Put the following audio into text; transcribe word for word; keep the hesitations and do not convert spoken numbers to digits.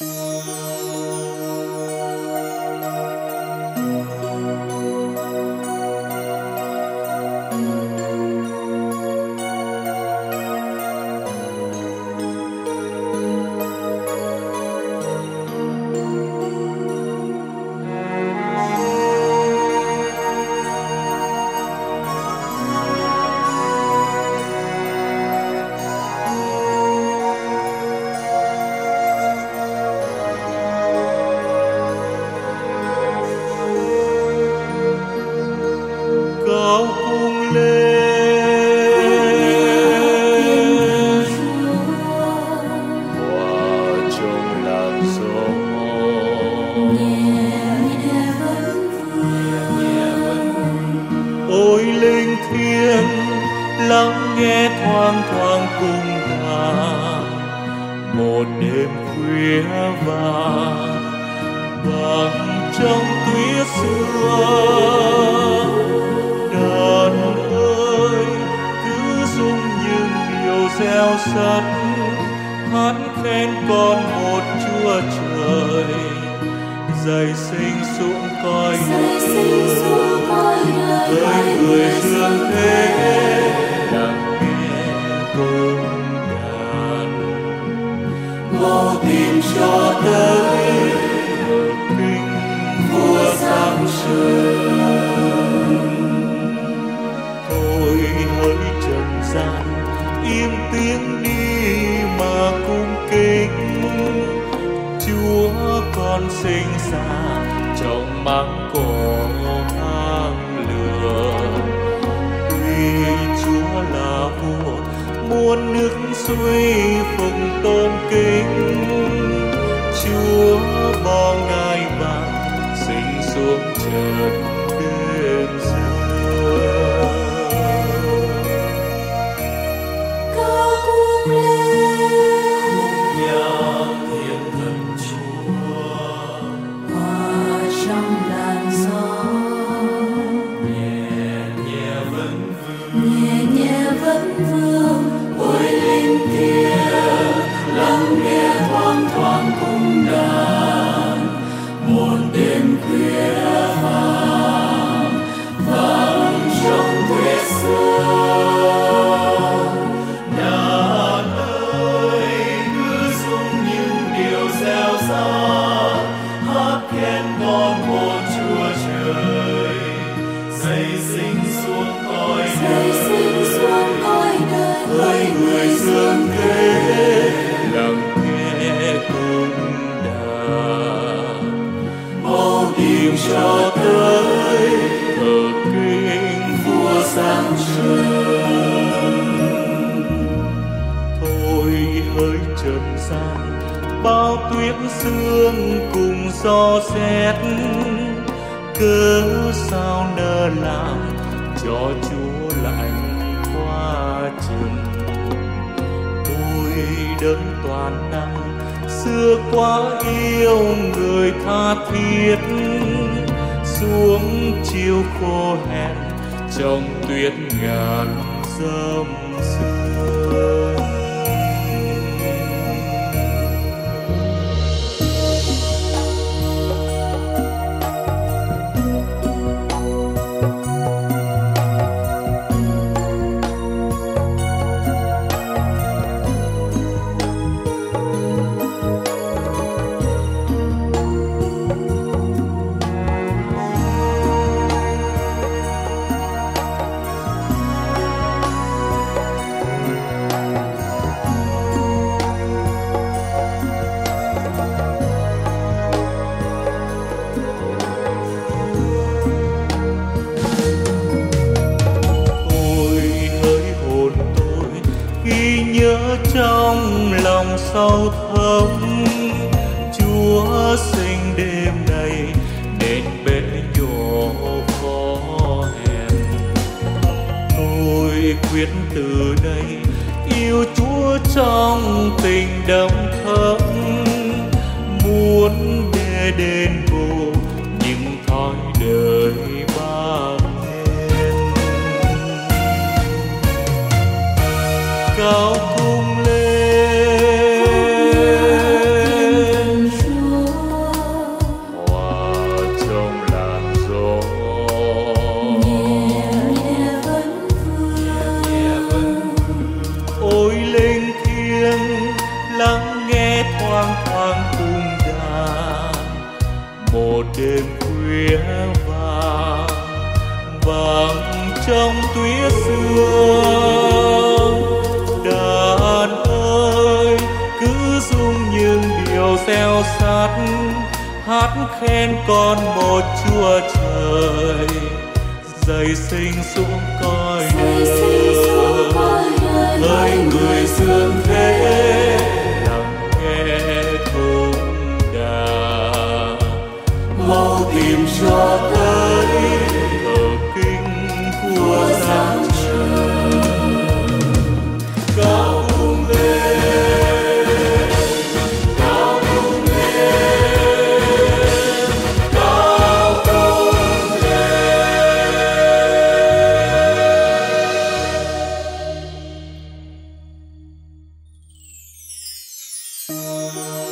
trong lòng sâu thẳm. Chúa sinh đêm nay nên bể nhỏ khó hẹn. Tôi quyết từ đây yêu Chúa trong tình đậm thẫm, muốn để đền bù những thói đời bạc hèn. Cao cung lên lắng nghe thoang thoảng cung đàn. Một đêm khuya vàng vàng trong tuyết sương, đàn ơi cứ rung những điều reo sắt, hát khen con một Chúa Trời dày sinh xuống cõi đời. Hỡi người dương thế lắng nghe cung đàn, mau tìm cho tới thờ kinh của Giáng trời. Cao cung lên, cao cung lên, cao cung lên.